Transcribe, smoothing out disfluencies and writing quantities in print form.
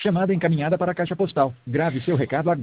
Chamada encaminhada para a caixa postal. Grave seu recado agora.